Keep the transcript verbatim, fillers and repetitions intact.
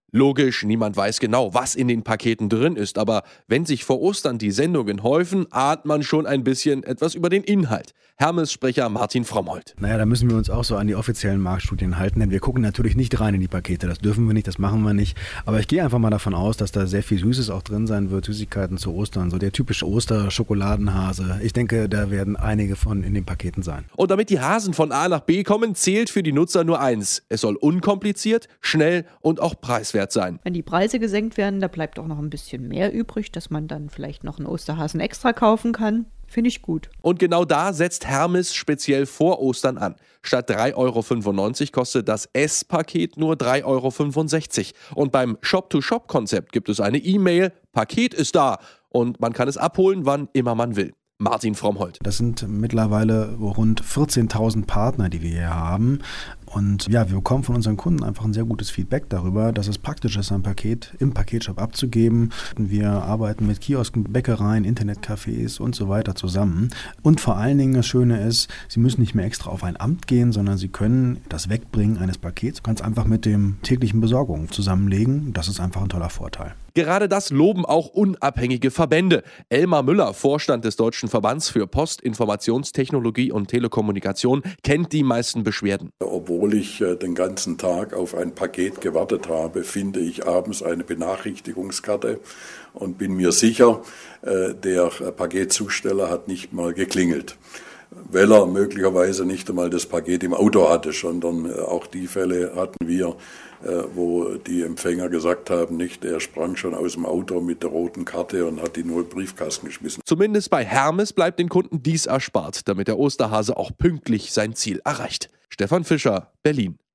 Logisch, niemand weiß genau, was in den Paketen drin ist, aber wenn sich vor Ostern die Sendungen häufen, ahnt man schon ein bisschen etwas über den Inhalt. Hermes-Sprecher Martin Frommholt. Naja, da müssen wir uns auch so an die offiziellen Marktstudien halten, denn wir gucken natürlich nicht rein in die Pakete. Das dürfen wir nicht, das machen wir nicht. Aber ich gehe einfach mal davon aus, dass da sehr viel Süßes auch drin sein wird, Süßigkeiten zu Ostern, so der typische Oster-Schokoladenhase. Ich denke, da werden einige von in den Paketen sein. Und damit die Hasen von A nach B kommen, zählt für die Nutzer nur eins. Es soll unkompliziert, schnell und auch preiswert sein. Wenn die Preise gesenkt werden, da bleibt auch noch ein bisschen mehr übrig, dass man dann vielleicht noch einen Osterhasen extra kaufen kann. Finde ich gut. Und genau da setzt Hermes speziell vor Ostern an. Statt drei Euro fünfundneunzig kostet das S-Paket nur drei Euro fünfundsechzig. Und beim Shop-to-Shop-Konzept gibt es eine E-Mail, Paket ist da. Und man kann es abholen, wann immer man will. Martin Frommholt. Das sind mittlerweile rund vierzehntausend Partner, die wir hier haben. Und ja, wir bekommen von unseren Kunden einfach ein sehr gutes Feedback darüber, dass es praktisch ist, ein Paket im Paketshop abzugeben. Wir arbeiten mit Kiosken, Bäckereien, Internetcafés und so weiter zusammen. Und vor allen Dingen das Schöne ist, Sie müssen nicht mehr extra auf ein Amt gehen, sondern Sie können das Wegbringen eines Pakets ganz einfach mit dem täglichen Besorgung zusammenlegen. Das ist einfach ein toller Vorteil. Gerade das loben auch unabhängige Verbände. Elmar Müller, Vorstand des Deutschen Verbands für Post, Informationstechnologie und Telekommunikation, kennt die meisten Beschwerden. Obwohl ich den ganzen Tag auf ein Paket gewartet habe, finde ich abends eine Benachrichtigungskarte und bin mir sicher, der Paketzusteller hat nicht mal geklingelt. Weil er möglicherweise nicht einmal das Paket im Auto hatte, sondern auch die Fälle hatten wir, wo die Empfänger gesagt haben, nicht, er sprang schon aus dem Auto mit der roten Karte und hat die nur in den Briefkasten geschmissen. Zumindest bei Hermes bleibt den Kunden dies erspart, damit der Osterhase auch pünktlich sein Ziel erreicht. Stefan Fischer, Berlin.